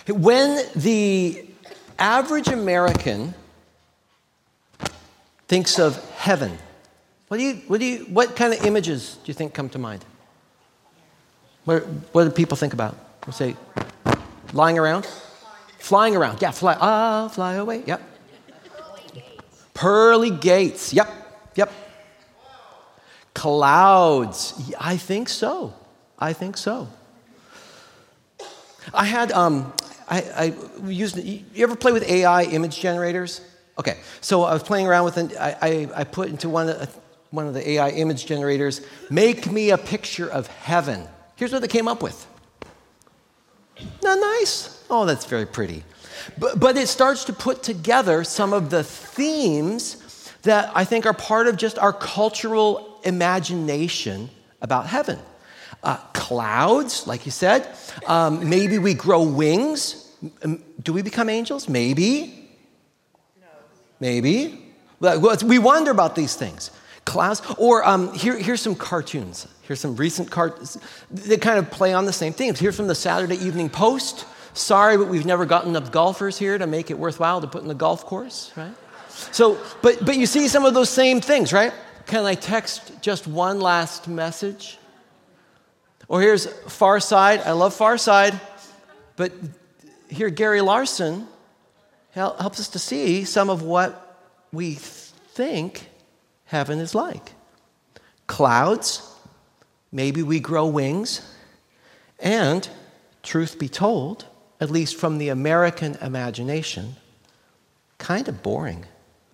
When the average American thinks of heaven, what kind of images do you think come to mind? What do people think about? We'll say, lying around? Flying around. Yeah, fly away. Yep. Pearly gates. Yep. Clouds. I think so. I had, I used, you ever play with AI image generators? Okay, so I was playing around with it. I put into one of the AI image generators, make me a picture of heaven. Here's what they came up with. Not nice? Oh, that's very pretty. But it starts to put together some of the themes that I think are part of just our cultural imagination about heaven. Clouds, like you said. Maybe we grow wings. Do we become angels? Maybe. No. Maybe. We wonder about these things. Clouds. Or here's some cartoons. Here's some recent cartoons. They kind of play on the same themes. Here's from the Saturday Evening Post. Sorry, but we've never gotten enough golfers here to make it worthwhile to put in the golf course, right? So, but you see some of those same things, right? Can I text just one last message? Or here's Far Side. I love Far Side. But here Gary Larson helps us to see some of what we think heaven is like. Clouds. Maybe we grow wings. And, truth be told, at least from the American imagination, kind of boring.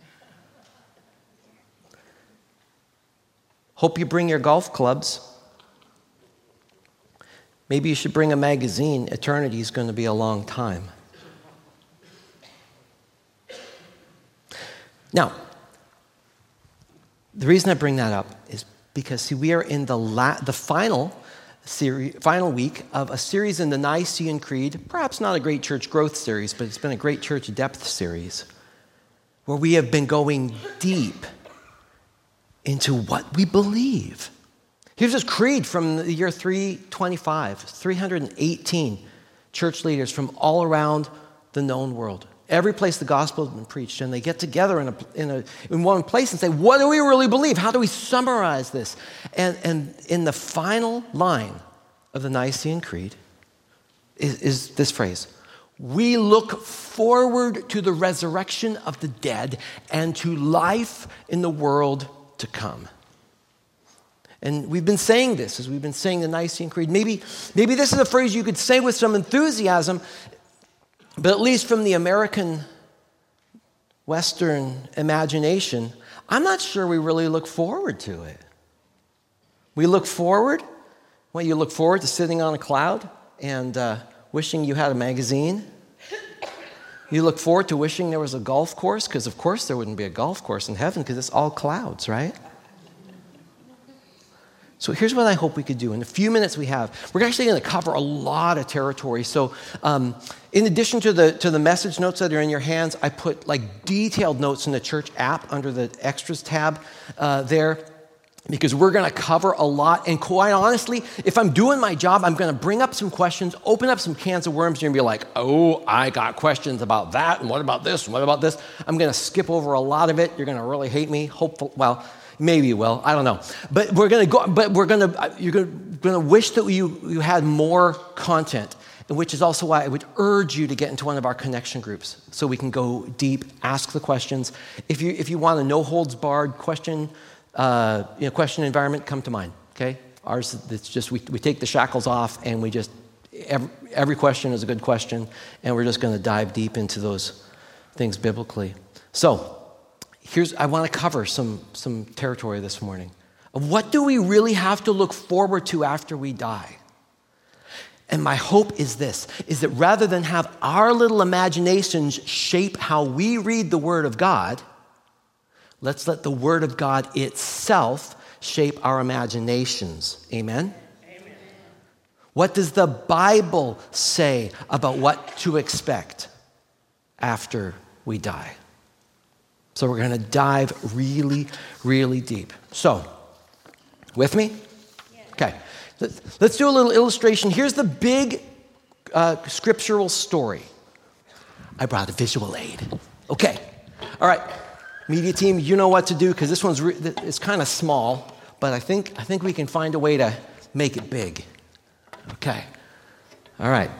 Hope you bring your golf clubs. Maybe you should bring a magazine. Eternity is going to be a long time. Now, the reason I bring that up is because, see, we are in the final week of a series in the Nicene Creed, perhaps not a great church growth series, but it's been a great church depth series, where we have been going deep into what we believe. Here's this creed from the year 325, 318 church leaders from all around the known world. Every place the gospel has been preached, and they get together in one place and say, what do we really believe? How do we summarize this? And in the final line of the Nicene Creed is this phrase: we look forward to the resurrection of the dead and to life in the world to come. And we've been saying this as we've been saying the Nicene Creed. Maybe this is a phrase you could say with some enthusiasm, but at least from the American Western imagination, I'm not sure we really look forward to it. We look forward? Well, you look forward to sitting on a cloud and wishing you had a magazine. You look forward to wishing there was a golf course, because of course there wouldn't be a golf course in heaven because it's all clouds, right? So here's what I hope we could do. In the few minutes we have, we're actually going to cover a lot of territory. So in addition to the message notes that are in your hands, I put like detailed notes in the church app under the extras tab there, because we're going to cover a lot. And quite honestly, if I'm doing my job, I'm going to bring up some questions, open up some cans of worms. You're going to be like, oh, I got questions about that. And what about this? And what about this? I'm going to skip over a lot of it. You're going to really hate me. Maybe you will. I don't know. But we're going to go. But you're going to wish that you had more content, which is also why I would urge you to get into one of our connection groups so we can go deep, ask the questions. If you want a no holds barred question environment, come to mine. Okay, ours. It's just we take the shackles off, and we just every question is a good question, and we're just going to dive deep into those things biblically. So. I want to cover some territory this morning. What do we really have to look forward to after we die? And my hope is this, is that rather than have our little imaginations shape how we read the Word of God, let's let the Word of God itself shape our imaginations. Amen? Amen. What does the Bible say about what to expect after we die? So we're going to dive really, really deep. So, with me? Yeah. Okay. Let's do a little illustration. Here's the big scriptural story. I brought a visual aid. Okay. All right. Media team, you know what to do because this one's it's kind of small, but I think we can find a way to make it big. Okay. All right.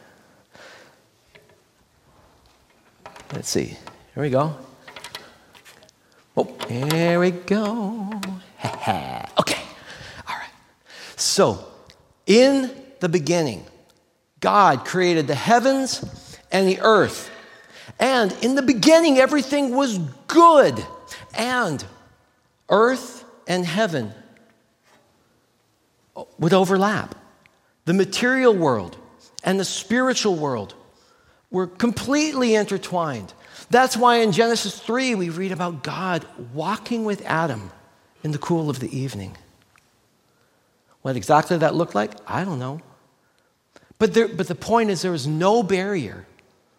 Let's see. Here we go. Oh, here we go. Okay. All right. So, in the beginning, God created the heavens and the earth. And in the beginning, everything was good. And earth and heaven would overlap. The material world and the spiritual world were completely intertwined. That's why in Genesis 3, we read about God walking with Adam in the cool of the evening. What exactly that looked like, I don't know. But the point is there was no barrier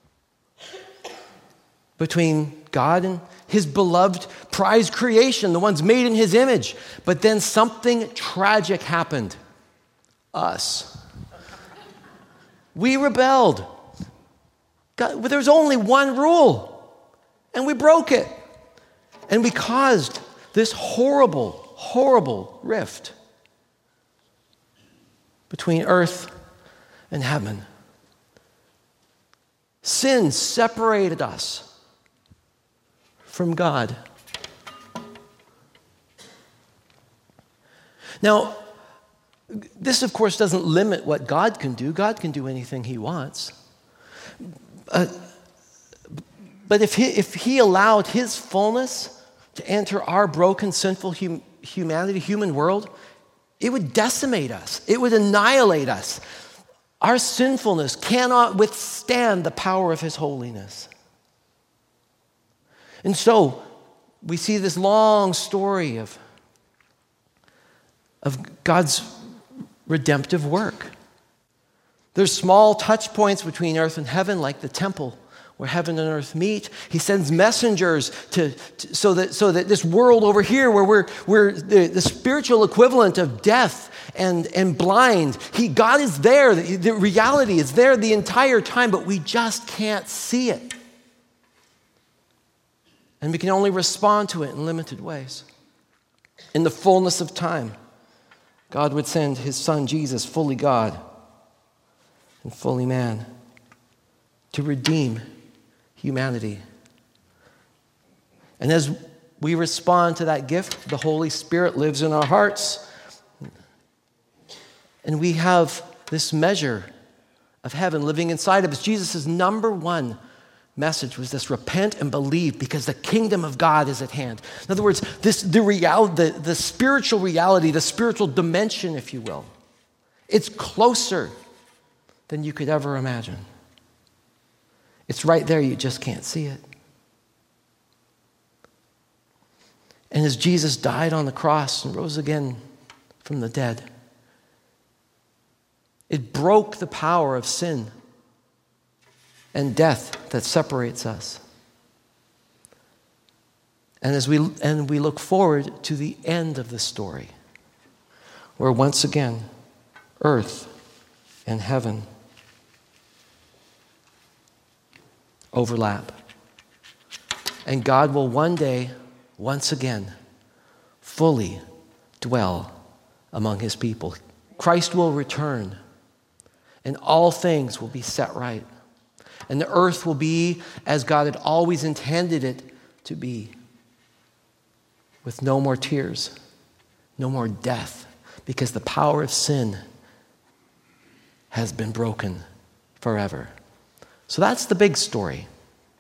between God and his beloved prized creation, the ones made in his image. But then something tragic happened. Us. We rebelled. There was only one rule, and we broke it. And we caused this horrible, horrible rift between earth and heaven. Sin separated us from God. Now, this, of course, doesn't limit what God can do. God can do anything he wants. But if he allowed his fullness to enter our broken, sinful humanity, human world, it would decimate us. It would annihilate us. Our sinfulness cannot withstand the power of his holiness. And so we see this long story of God's redemptive work. There's small touch points between earth and heaven, like the temple where heaven and earth meet. He sends messengers so that this world over here, where we're the spiritual equivalent of deaf and blind, God is there. The reality is there the entire time, but we just can't see it. And we can only respond to it in limited ways. In the fullness of time, God would send his son Jesus, fully God and fully man, to redeem humanity. And as we respond to that gift, the Holy Spirit lives in our hearts. And we have this measure of heaven living inside of us. Jesus' number one message was this: repent and believe, because the kingdom of God is at hand. In other words, the spiritual reality, the spiritual dimension, if you will, it's closer than you could ever imagine. It's right there, you just can't see it. And as Jesus died on the cross and rose again from the dead, it broke the power of sin and death that separates us. And as we look forward to the end of the story, where once again, earth and heaven overlap. And God will one day, once again, fully dwell among his people. Christ will return, and all things will be set right. And the earth will be as God had always intended it to be, with no more tears, no more death, because the power of sin has been broken forever. So that's the big story.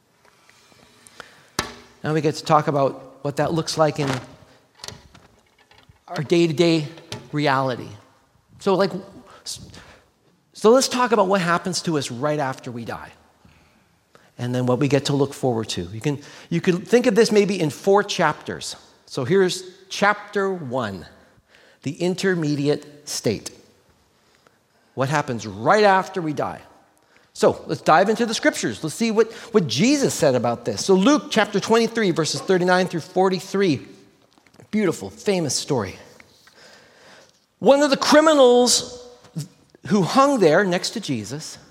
Now we get to talk about what that looks like in our day-to-day reality. So let's talk about what happens to us right after we die, and then what we get to look forward to. You can think of this maybe in 4 chapters. So here's chapter 1, the intermediate state. What happens right after we die? So let's dive into the scriptures. Let's see what Jesus said about this. So Luke chapter 23, verses 39 through 43. Beautiful, famous story. One of the criminals who hung there next to Jesus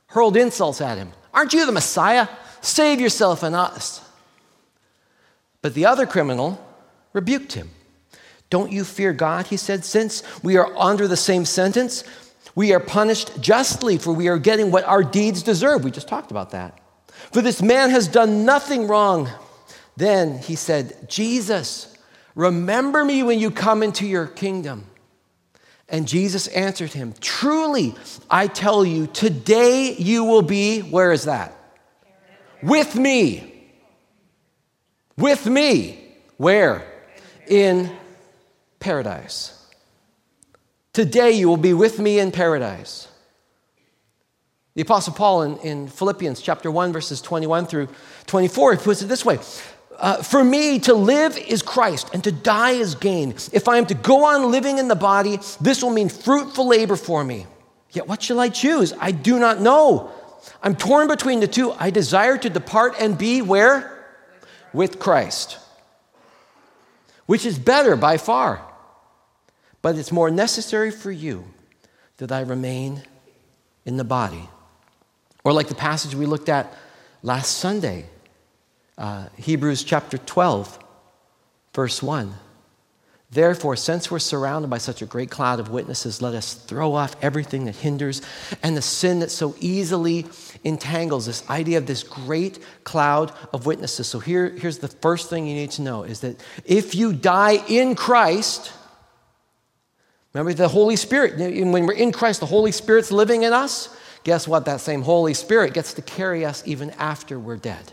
hurled insults at him. Aren't you the Messiah? Save yourself and us. But the other criminal rebuked him. Don't you fear God, he said, since we are under the same sentence, we are punished justly, for we are getting what our deeds deserve. We just talked about that. For this man has done nothing wrong. Then he said, Jesus, remember me when you come into your kingdom. And Jesus answered him, truly, I tell you, today you will be, where is that? With me. With me. Where? In paradise. Today you will be with me in paradise. The Apostle Paul in Philippians chapter 1, verses 21 through 24, he puts it this way. For me, to live is Christ, and to die is gain. If I am to go on living in the body, this will mean fruitful labor for me. Yet what shall I choose? I do not know. I'm torn between the two. I desire to depart and be where? With Christ. Which is better by far. But it's more necessary for you that I remain in the body. Or like the passage we looked at last Sunday, Hebrews chapter 12, verse 1. Therefore, since we're surrounded by such a great cloud of witnesses, let us throw off everything that hinders and the sin that so easily entangles. This idea of this great cloud of witnesses. So here's the first thing you need to know is that if you die in Christ, remember the Holy Spirit, when we're in Christ, the Holy Spirit's living in us. Guess what? That same Holy Spirit gets to carry us even after we're dead.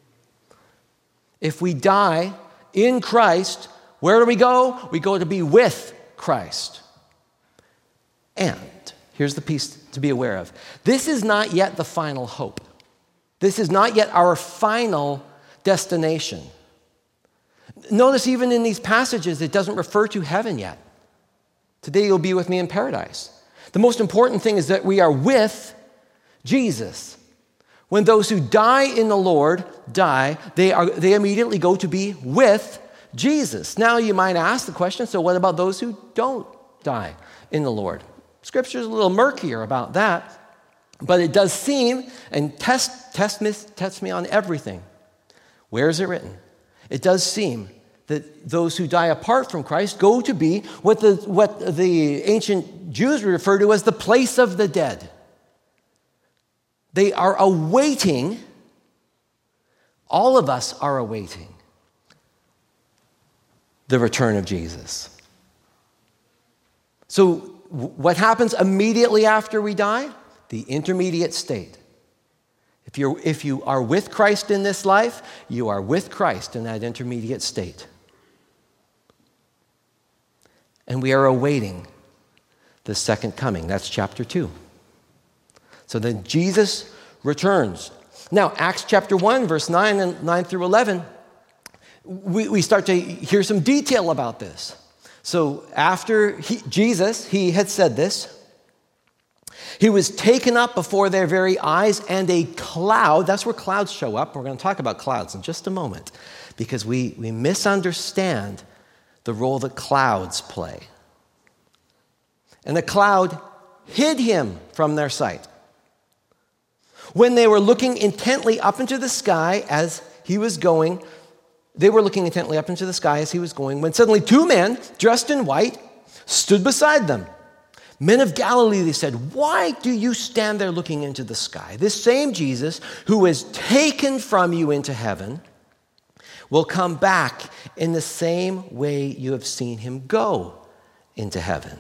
If we die in Christ, where do we go? We go to be with Christ. And here's the piece to be aware of. This is not yet the final hope. This is not yet our final destination. Notice even in these passages, it doesn't refer to heaven yet. Today you'll be with me in paradise. The most important thing is that we are with Jesus. When those who die in the Lord die, they immediately go to be with Jesus. Now you might ask the question, so what about those who don't die in the Lord? Scripture is a little murkier about that, but it does seem, and test me on everything. Where is it written? It does seem that those who die apart from Christ go to be what the ancient Jews refer to as the place of the dead. They are awaiting, all of us are awaiting, the return of Jesus. So what happens immediately after we die? The intermediate state. If you are with Christ in this life, you are with Christ in that intermediate state. And we are awaiting the second coming. That's chapter 2. So then Jesus returns. Now, Acts chapter 1, verse 9 and 9 through 11, we start to hear some detail about this. So after Jesus had said this, he was taken up before their very eyes, and a cloud, that's where clouds show up. We're going to talk about clouds in just a moment, because we misunderstand the role that clouds play. And the cloud hid him from their sight. When they were looking intently up into the sky as he was going, when suddenly two men dressed in white stood beside them. Men of Galilee, they said, why do you stand there looking into the sky? This same Jesus who was taken from you into heaven will come back in the same way you have seen him go into heaven.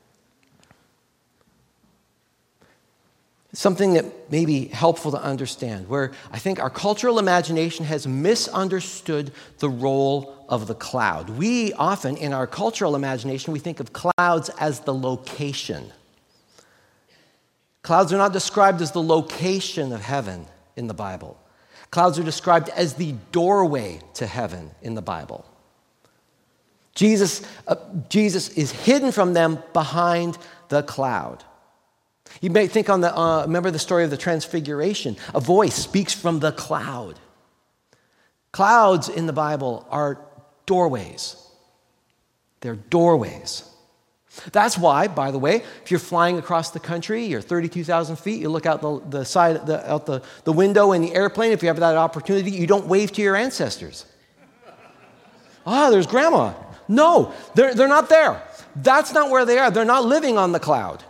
Something that may be helpful to understand, where I think our cultural imagination has misunderstood the role of the cloud. We often, in our cultural imagination, we think of clouds as the location. Clouds are not described as the location of heaven in the Bible. Clouds are described as the doorway to heaven in the Bible. Jesus is hidden from them behind the cloud. You may think remember the story of the Transfiguration. A voice speaks from the cloud. Clouds in the Bible are doorways. They're doorways. That's why, by the way, if you're flying across the country, you're 32,000 feet, you look out the window in the airplane, if you have that opportunity, you don't wave to your ancestors. There's Grandma. No, they're not there. That's not where they are. They're not living on the cloud.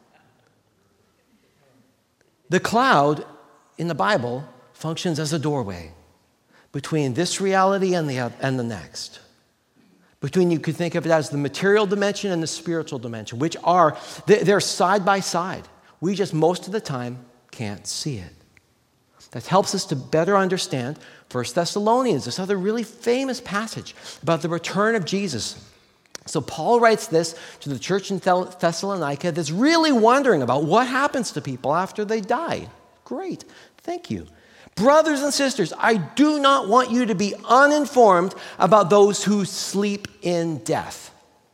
The cloud in the Bible functions as a doorway between this reality and the next. You could think of it as the material dimension and the spiritual dimension, which they're side by side. We just most of the time can't see it. That helps us to better understand 1 Thessalonians, this other really famous passage about the return of Jesus. So Paul writes this to the church in Thessalonica that's really wondering about what happens to people after they die. Great, thank you. Brothers and sisters, I do not want you to be uninformed about those who sleep in death,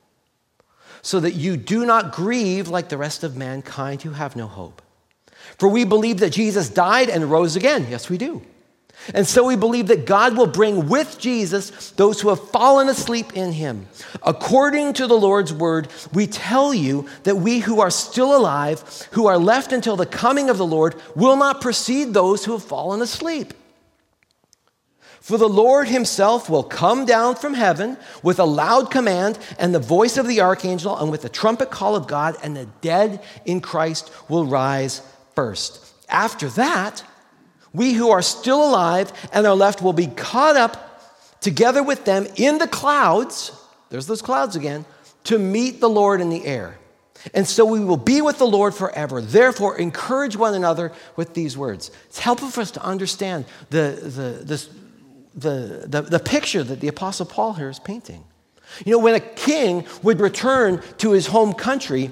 so that you do not grieve like the rest of mankind who have no hope. For we believe that Jesus died and rose again. Yes, we do. And so we believe that God will bring with Jesus those who have fallen asleep in him. According to the Lord's word, we tell you that we who are still alive, who are left until the coming of the Lord, will not precede those who have fallen asleep. For the Lord himself will come down from heaven with a loud command and the voice of the archangel and with the trumpet call of God, and the dead in Christ will rise first. After that, we who are still alive and are left will be caught up together with them in the clouds, there's those clouds again, to meet the Lord in the air. And so we will be with the Lord forever. Therefore, encourage one another with these words. It's helpful for us to understand the picture that the Apostle Paul here is painting. You know, when a king would return to his home country,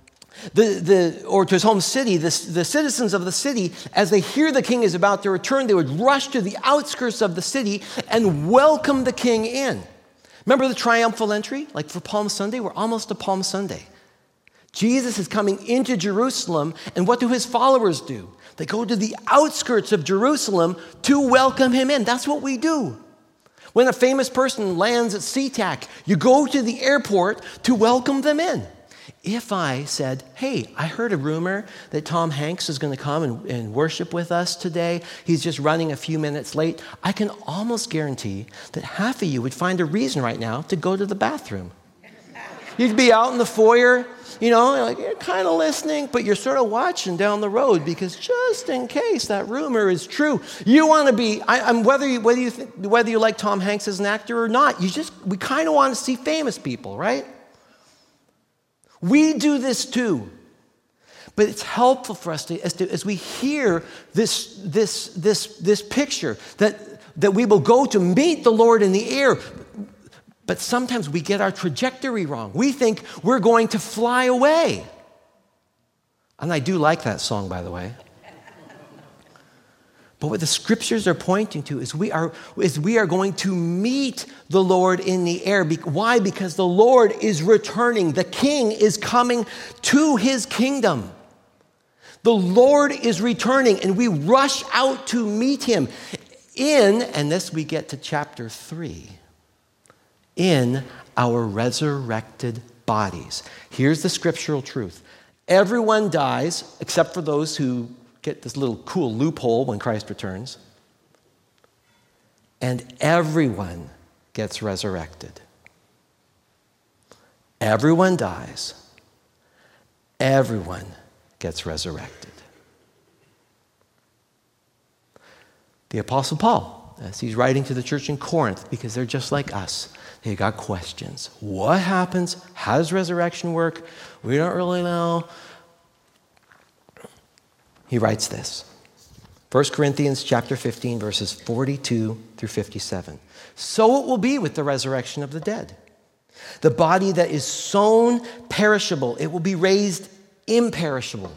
or to his home city, the citizens of the city, as they hear the king is about to return, they would rush to the outskirts of the city and welcome the king in. Remember the triumphal entry? Like for Palm Sunday, we're almost to Palm Sunday. Jesus is coming into Jerusalem, and what do his followers do? They go to the outskirts of Jerusalem to welcome him in. That's what we do. When a famous person lands at SeaTac, you go to the airport to welcome them in. If I said, hey, I heard a rumor that Tom Hanks is going to come and worship with us today. He's just running a few minutes late. I can almost guarantee that half of you would find a reason right now to go to the bathroom. You'd be out in the foyer, you know, like you're kind of listening, but you're sort of watching down the road because just in case that rumor is true, you want to be. Whether you like Tom Hanks as an actor or not, we kind of want to see famous people, right? We do this too, but it's helpful for us as we hear this picture that we will go to meet the Lord in the air. But sometimes we get our trajectory wrong. We think we're going to fly away, and I do like that song, by the way. But what the scriptures are pointing to is we are going to meet the Lord in the air. Why? Because the Lord is returning. The King is coming to his kingdom. The Lord is returning, and we rush out to meet him and this we get to chapter 3, in our resurrected bodies. Here's the scriptural truth. Everyone dies except for those who get this little cool loophole when Christ returns. And everyone gets resurrected. Everyone dies. Everyone gets resurrected. The Apostle Paul, as he's writing to the church in Corinth, because they're just like us, they got questions. What happens? How does resurrection work? We don't really know. He writes this, 1 Corinthians chapter 15, verses 42 through 57. So it will be with the resurrection of the dead. The body that is sown perishable, it will be raised imperishable.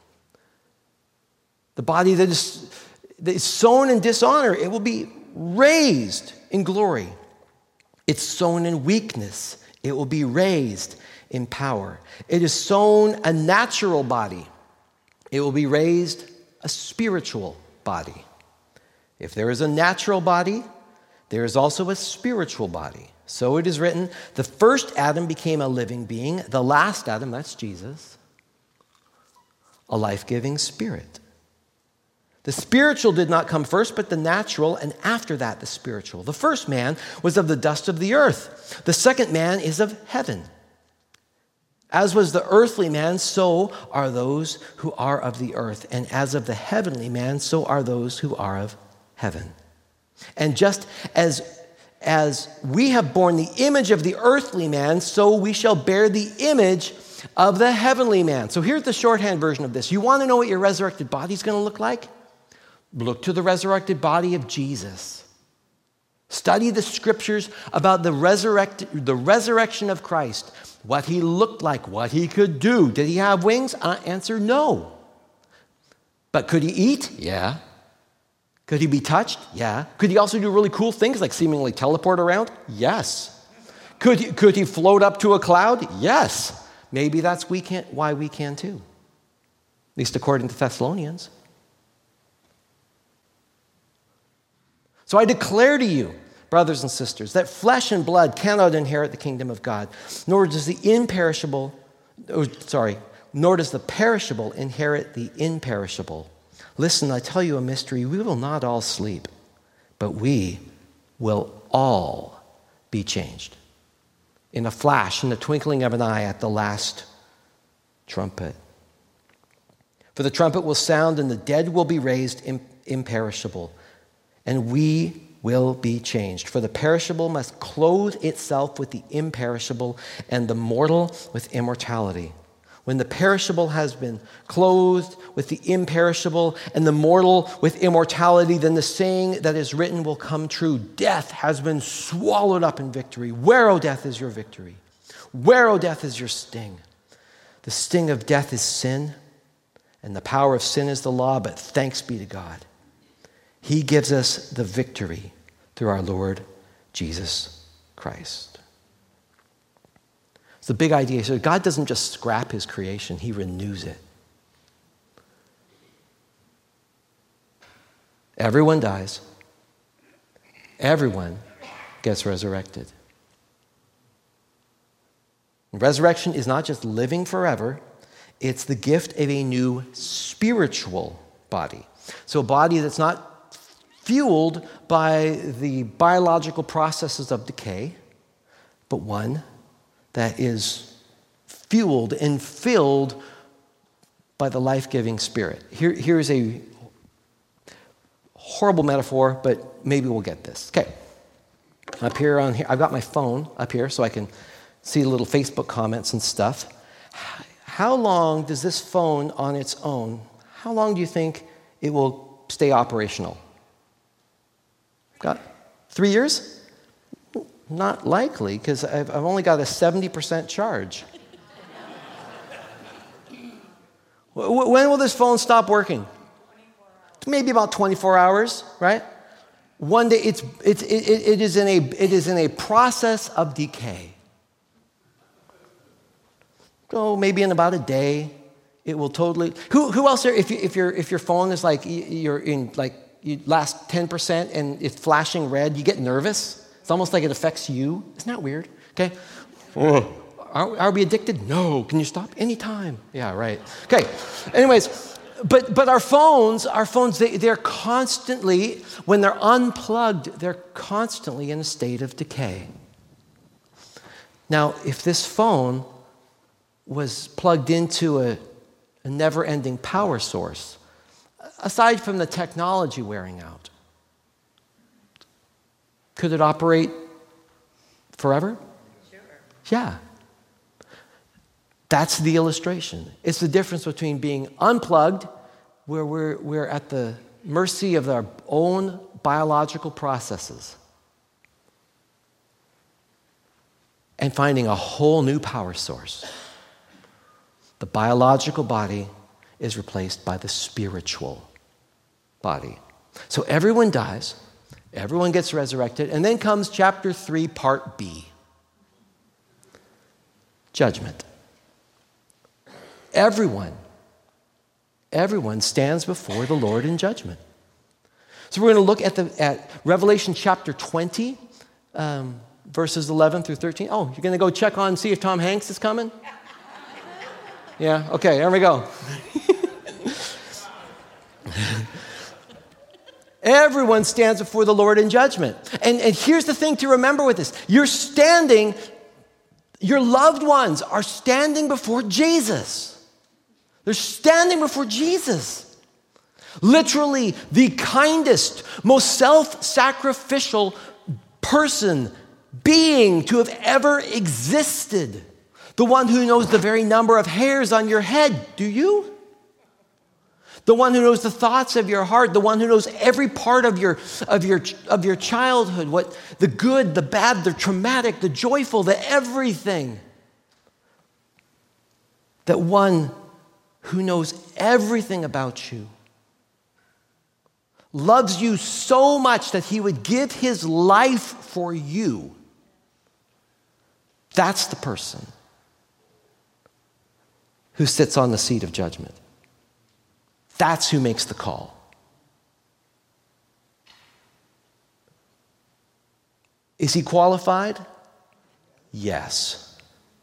The body that is sown in dishonor, it will be raised in glory. It's sown in weakness, it will be raised in power. It is sown a natural body, it will be raised a spiritual body. If there is a natural body, there is also a spiritual body. So it is written, the first Adam became a living being, the last Adam, that's Jesus, a life-giving spirit. The spiritual did not come first, but the natural, and after that the spiritual. The first man was of the dust of the earth. The second man is of heaven. As was the earthly man, so are those who are of the earth. And as of the heavenly man, so are those who are of heaven. And just as we have borne the image of the earthly man, so we shall bear the image of the heavenly man. So here's the shorthand version of this. You want to know what your resurrected body is going to look like? Look to the resurrected body of Jesus. Study the scriptures about the resurrection of Christ, what he looked like, what he could do. Did he have wings? Answer, no. But could he eat? Yeah. Could he be touched? Yeah. Could he also do really cool things like seemingly teleport around? Yes. Could he float up to a cloud? Yes. Maybe that's why we can too. At least according to Thessalonians. So I declare to you, brothers and sisters, that flesh and blood cannot inherit the kingdom of God, nor does the perishable inherit the imperishable. Listen, I tell you a mystery. We will not all sleep, but we will all be changed. In a flash, in the twinkling of an eye, at the last trumpet. For the trumpet will sound, and the dead will be raised imperishable, and we will be changed. For the perishable must clothe itself with the imperishable, and the mortal with immortality. When the perishable has been clothed with the imperishable, and the mortal with immortality, then the saying that is written will come true. Death has been swallowed up in victory. Where, O death, is your victory? Where, O death, is your sting? The sting of death is sin, and the power of sin is the law, but thanks be to God. He gives us the victory through our Lord Jesus Christ. It's the big idea. So God doesn't just scrap his creation, he renews it. Everyone dies. Everyone gets resurrected. Resurrection is not just living forever, it's the gift of a new spiritual body. So a body that's not fueled by the biological processes of decay, but one that is fueled and filled by the life-giving Spirit. Here's a horrible metaphor, but maybe we'll get this. Okay, up here on here, I've got my phone up here so I can see little Facebook comments and stuff. How long does this phone on its own, how long do you think it will stay operational? Got 3 years? Not likely, because I've only got a 70% charge. When will this phone stop working? Maybe about 24 hours, right? One day it is in a process of decay. So maybe in about a day, it will totally. Who else there? If your phone is like you're in like you last 10% and it's flashing red, you get nervous. It's almost like it affects you. Isn't that weird? Okay. Are we addicted? No. Can you stop? Anytime. Yeah, right. Okay. Anyways, but our phones, they're constantly, when they're unplugged, they're constantly in a state of decay. Now, if this phone was plugged into a never-ending power source, aside from the technology wearing out, could it operate forever? Sure. Yeah. That's the illustration. It's the difference between being unplugged, where we're at the mercy of our own biological processes, and finding a whole new power source. The biological body is replaced by the spiritual body. So everyone dies. Everyone gets resurrected. And then comes chapter 3, part B. Judgment. Everyone stands before the Lord in judgment. So we're going to look at Revelation chapter 20, verses 11 through 13. Oh, you're going to go check on, see if Tom Hanks is coming? Yeah, okay, there we go. Everyone stands before the Lord in judgment. And here's the thing to remember with this. Your loved ones are standing before Jesus. They're standing before Jesus. Literally the kindest, most self-sacrificial person, being to have ever existed. The one who knows the very number of hairs on your head. Do you? The one who knows the thoughts of your heart, the one who knows every part of your childhood, what the good, the bad, the traumatic, the joyful, the everything. That one who knows everything about you, loves you so much that he would give his life for you. That's the person who sits on the seat of judgment. That's who makes the call. Is he qualified? Yes.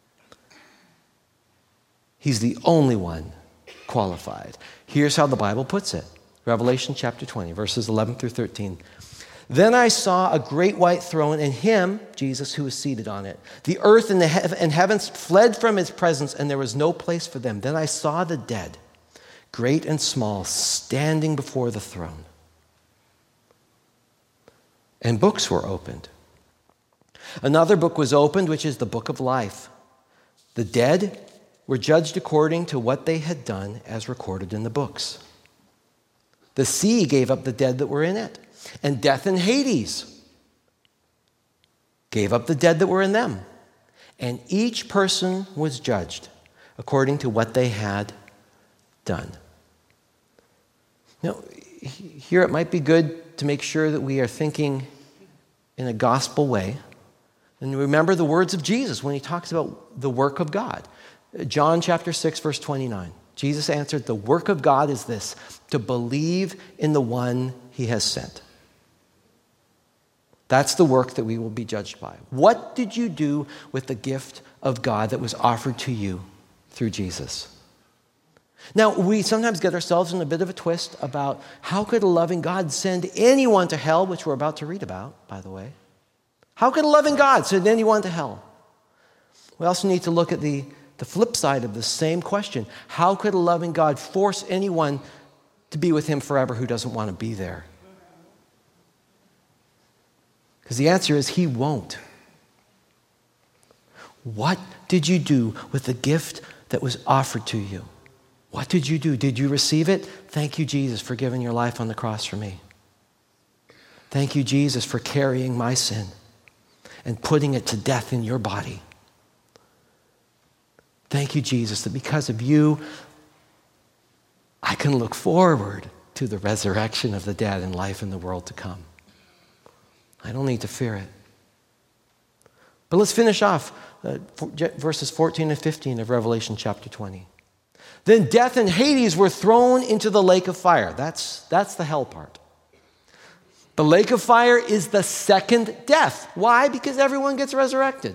He's the only one qualified. Here's how the Bible puts it. Revelation chapter 20, verses 11 through 13. Then I saw a great white throne and him, Jesus, who was seated on it. The earth and heavens fled from his presence, and there was no place for them. Then I saw the dead, great and small, standing before the throne. And books were opened. Another book was opened, which is the book of life. The dead were judged according to what they had done as recorded in the books. The sea gave up the dead that were in it, and death and Hades gave up the dead that were in them. And each person was judged according to what they had done. Now, here it might be good to make sure that we are thinking in a gospel way. And remember the words of Jesus when he talks about the work of God. John chapter 6, verse 29. Jesus answered, the work of God is this, to believe in the one he has sent. That's the work that we will be judged by. What did you do with the gift of God that was offered to you through Jesus? Now, we sometimes get ourselves in a bit of a twist about how could a loving God send anyone to hell, which we're about to read about, by the way. How could a loving God send anyone to hell? We also need to look at the flip side of the same question. How could a loving God force anyone to be with him forever who doesn't want to be there? Because the answer is he won't. What did you do with the gift that was offered to you? What did you do? Did you receive it? Thank you, Jesus, for giving your life on the cross for me. Thank you, Jesus, for carrying my sin and putting it to death in your body. Thank you, Jesus, that because of you, I can look forward to the resurrection of the dead and life in the world to come. I don't need to fear it. But let's finish off verses 14 and 15 of Revelation chapter 20. Then death and Hades were thrown into the lake of fire. That's the hell part. The lake of fire is the second death. Why? Because everyone gets resurrected.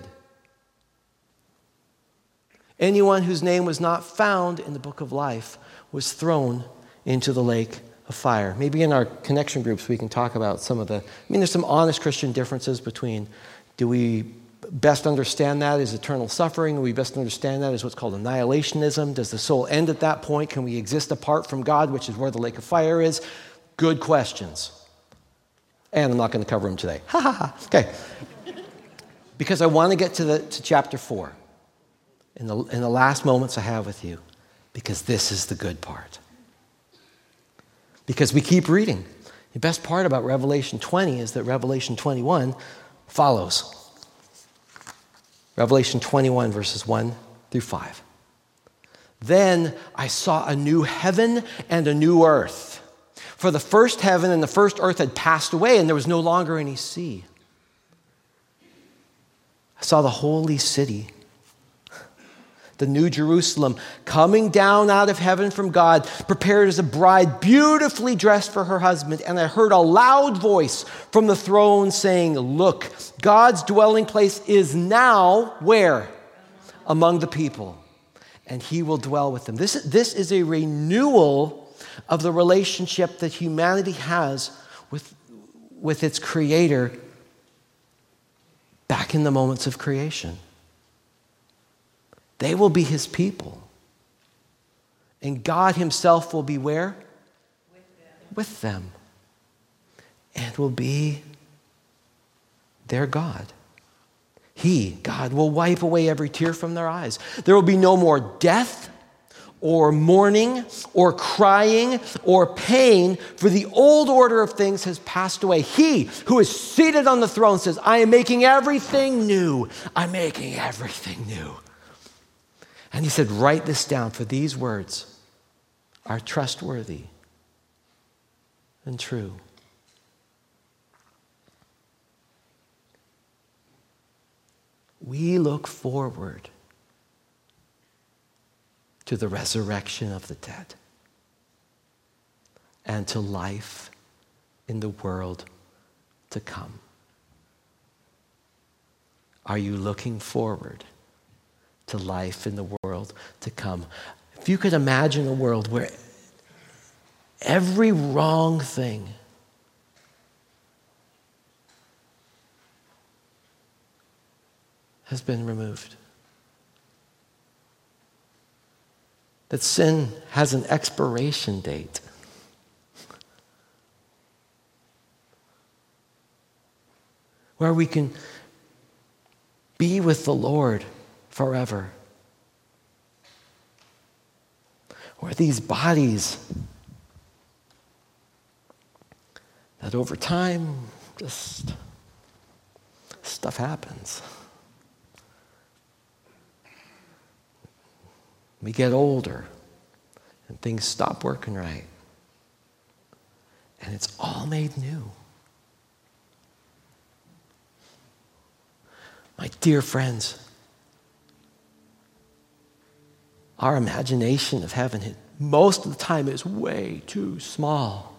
Anyone whose name was not found in the book of life was thrown into the lake of fire. Maybe in our connection groups we can talk about some of there's some honest Christian differences between, do we best understand that as eternal suffering? Do we best understand that as what's called annihilationism? Does the soul end at that point? Can we exist apart from God, which is where the lake of fire is? Good questions. And I'm not going to cover them today. Ha ha ha. Okay. Because I want to get to chapter 4. In the last moments I have with you, because this is the good part. Because we keep reading. The best part about Revelation 20 is that Revelation 21 follows. Revelation 21, verses 1 through 5. Then I saw a new heaven and a new earth. For the first heaven and the first earth had passed away, and there was no longer any sea. I saw the holy city, the New Jerusalem, coming down out of heaven from God, prepared as a bride, beautifully dressed for her husband. And I heard a loud voice from the throne saying, look, God's dwelling place is now where? Among the people. And he will dwell with them. This is a renewal of the relationship that humanity has with its creator back in the moments of creation. They will be his people. And God himself will be where? With them. And will be their God. He, God, will wipe away every tear from their eyes. There will be no more death or mourning or crying or pain, for the old order of things has passed away. He who is seated on the throne says, I am making everything new. I'm making everything new. And he said, write this down, for these words are trustworthy and true. We look forward to the resurrection of the dead and to life in the world to come. Are you looking forward to life in the world to come? If you could imagine a world where every wrong thing has been removed, that sin has an expiration date, where we can be with the Lord forever, where these bodies that over time just stuff happens. We get older and things stop working right. And it's all made new. My dear friends, our imagination of heaven most of the time is way too small.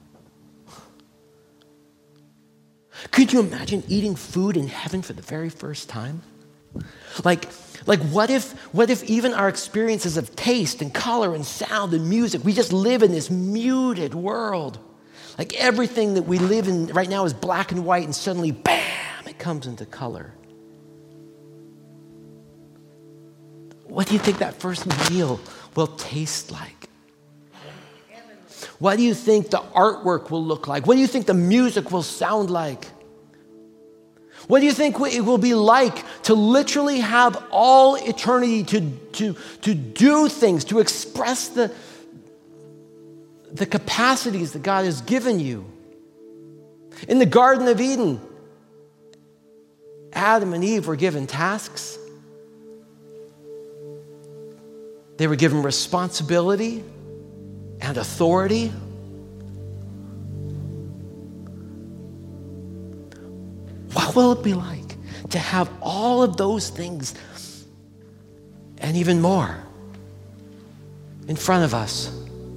Could you imagine eating food in heaven for the very first time? Like what if even our experiences of taste and color and sound and music, we just live in this muted world. Like everything that we live in right now is black and white, and suddenly, bam, it comes into color. What do you think that first meal will taste like? What do you think the artwork will look like? What do you think the music will sound like? What do you think it will be like to literally have all eternity to do things, to express the capacities that God has given you? In the Garden of Eden, Adam and Eve were given tasks. They were given responsibility and authority. What will it be like to have all of those things and even more in front of us?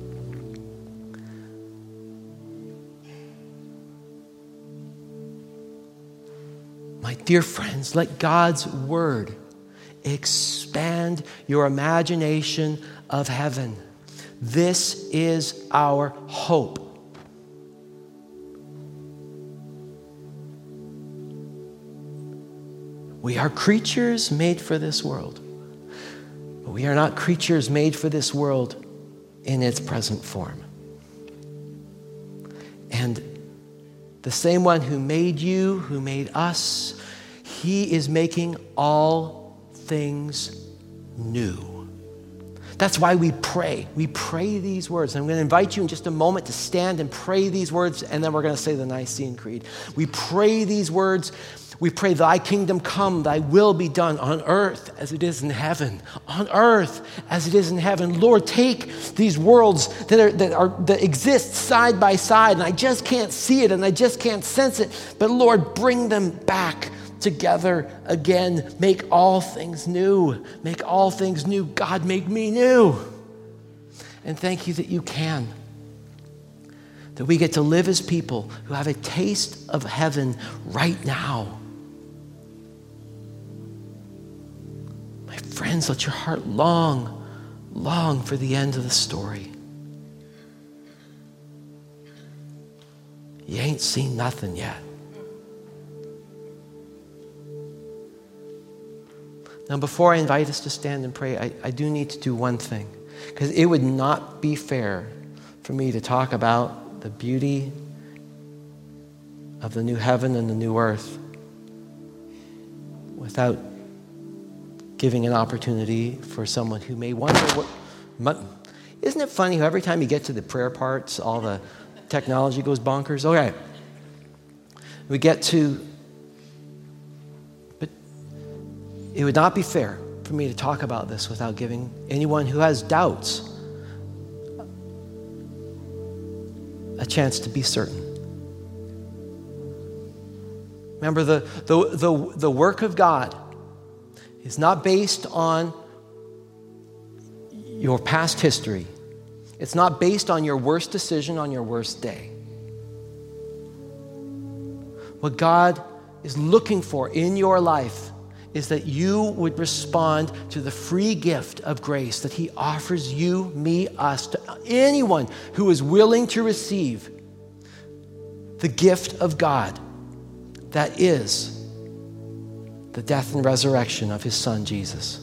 My dear friends, let God's word expand your imagination of heaven. This is our hope. We are creatures made for this world, but we are not creatures made for this world in its present form. And the same one who made you, who made us, he is making all things new. That's why we pray. We pray these words. I'm going to invite you in just a moment to stand and pray these words, and then we're going to say the Nicene Creed. We pray these words. We pray, thy kingdom come, thy will be done on earth as it is in heaven. On earth as it is in heaven. Lord, take these worlds that exist side by side, and I just can't see it and I just can't sense it. But Lord, bring them back together again. Make all things new. Make all things new. God, make me new. And thank you that you can. That we get to live as people who have a taste of heaven right now. My friends, let your heart long for the end of the story. You ain't seen nothing yet. Now, before I invite us to stand and pray, I do need to do one thing, because it would not be fair for me to talk about the beauty of the new heaven and the new earth without giving an opportunity for someone who may wonder what... Isn't it funny how every time you get to the prayer parts, all the technology goes bonkers? Okay. We get to... But it would not be fair for me to talk about this without giving anyone who has doubts a chance to be certain. Remember, the work of God is not based on your past history. It's not based on your worst decision on your worst day. What God is looking for in your life is that you would respond to the free gift of grace that He offers you, me, us, to anyone who is willing to receive the gift of God that is the death and resurrection of His Son, Jesus.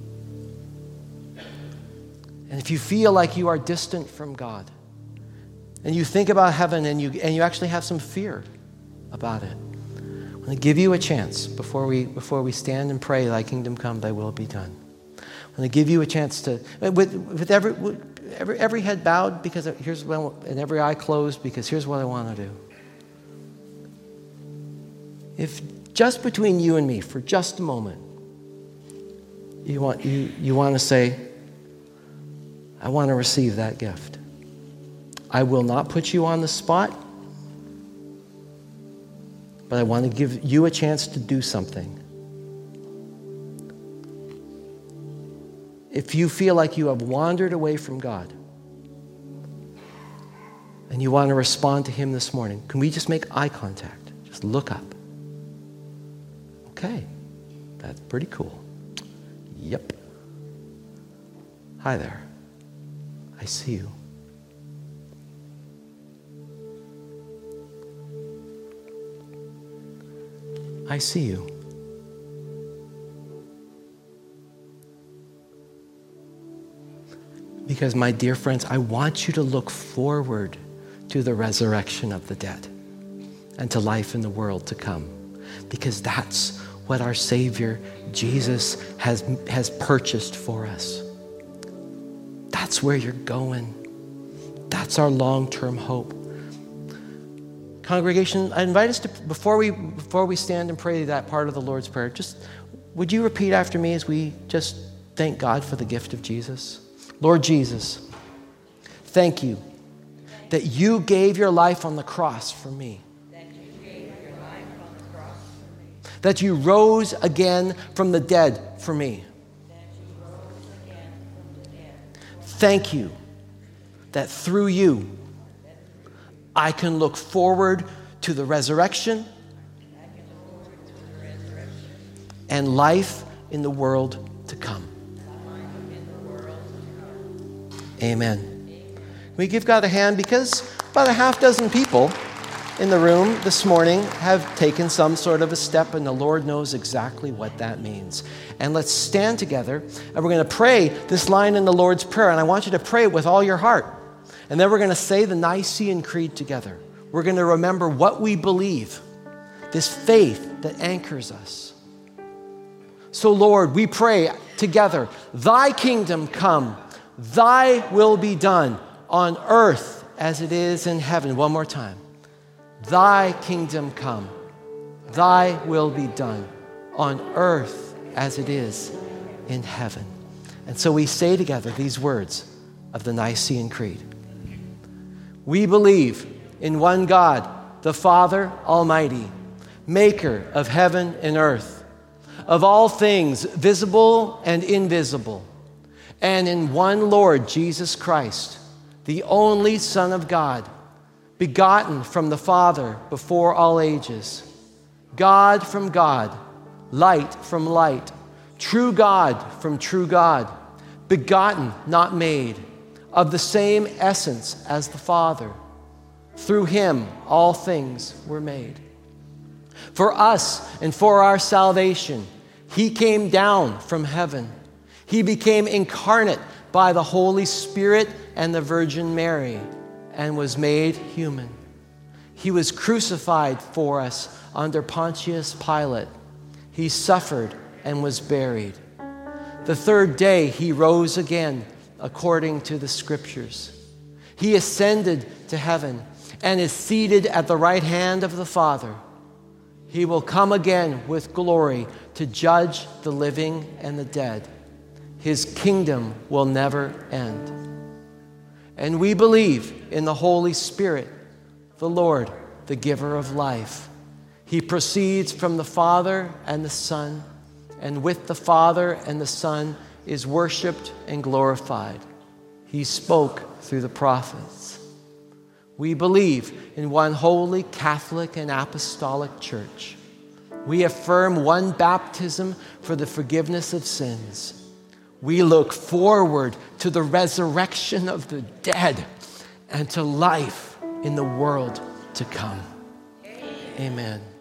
And if you feel like you are distant from God, and you think about heaven and you actually have some fear about it, I'm going to give you a chance before we stand and pray, Thy kingdom come, Thy will be done. I'm going to give you a chance to, with every head bowed, because here's what, and every eye closed, because here's what I want to do. If just between you and me, for just a moment, you want to say, I want to receive that gift. I will not put you on the spot, but I want to give you a chance to do something. If you feel like you have wandered away from God and you want to respond to Him this morning, can we just make eye contact? Just look up. Okay, that's pretty cool. Yep. Hi there. I see you. I see you. Because, my dear friends, I want you to look forward to the resurrection of the dead and to life in the world to come. Because that's what our Savior, Jesus, has purchased for us. That's where you're going. That's our long-term hope. Congregation, I invite us to, before we stand and pray that part of the Lord's Prayer, just would you repeat after me as we just thank God for the gift of Jesus? Lord Jesus, thank you that you gave your life on the cross for me. That you rose again from the dead for me. Thank you that through you, I can look forward to the resurrection and life in the world to come. Amen. We give God a hand, because about a half dozen people in the room this morning have taken some sort of a step, and the Lord knows exactly what that means. And let's stand together, and we're going to pray this line in the Lord's Prayer, and I want you to pray it with all your heart. And then we're going to say the Nicene Creed together. We're going to remember what we believe, this faith that anchors us. So, Lord, we pray together, Thy kingdom come, Thy will be done on earth as it is in heaven. One more time. Thy kingdom come, Thy will be done on earth as it is in heaven. And so we say together these words of the Nicene Creed. We believe in one God, the Father Almighty, maker of heaven and earth, of all things visible and invisible, and in one Lord Jesus Christ, the only Son of God, begotten from the Father before all ages, God from God, light from light, true God from true God, begotten, not made, of the same essence as the Father. Through him all things were made. For us and for our salvation, he came down from heaven. He became incarnate by the Holy Spirit and the Virgin Mary and was made human. He was crucified for us under Pontius Pilate. He suffered and was buried. The third day he rose again according to the Scriptures. He ascended to heaven and is seated at the right hand of the Father. He will come again with glory to judge the living and the dead. His kingdom will never end. And we believe in the Holy Spirit, the Lord, the giver of life. He proceeds from the Father and the Son, and with the Father and the Son is worshiped and glorified. He spoke through the prophets. We believe in one holy, Catholic, and apostolic church. We affirm one baptism for the forgiveness of sins. We look forward to the resurrection of the dead and to life in the world to come. Amen.